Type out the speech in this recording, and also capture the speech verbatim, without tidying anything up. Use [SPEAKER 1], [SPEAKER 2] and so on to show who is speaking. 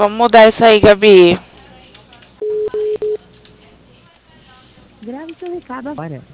[SPEAKER 1] Vamos mudar isso aí, Gabi.
[SPEAKER 2] Grave seu recado agora.